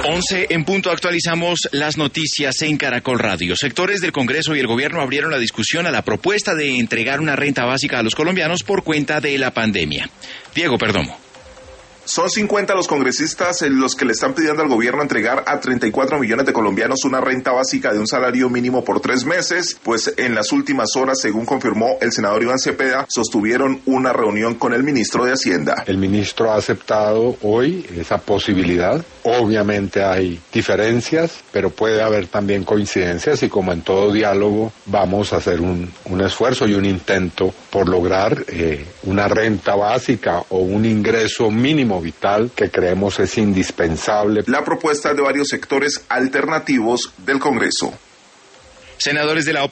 11 en punto, actualizamos las noticias en Caracol Radio. Sectores del Congreso y el Gobierno abrieron la discusión a la propuesta de entregar una renta básica a los colombianos por cuenta de la pandemia. Diego Perdomo. Son 50 los congresistas los que le están pidiendo al gobierno entregar a 34 millones de colombianos una renta básica de un salario mínimo por 3 meses, pues en las últimas horas, según confirmó el senador Iván Cepeda, sostuvieron una reunión con el ministro de Hacienda. El ministro ha aceptado hoy esa posibilidad. Obviamente hay diferencias, pero puede haber también coincidencias y como en todo diálogo vamos a hacer un esfuerzo y un intento por lograr una renta básica o un ingreso mínimo vital que creemos es indispensable. La propuesta es de varios sectores alternativos del Congreso. Senadores de la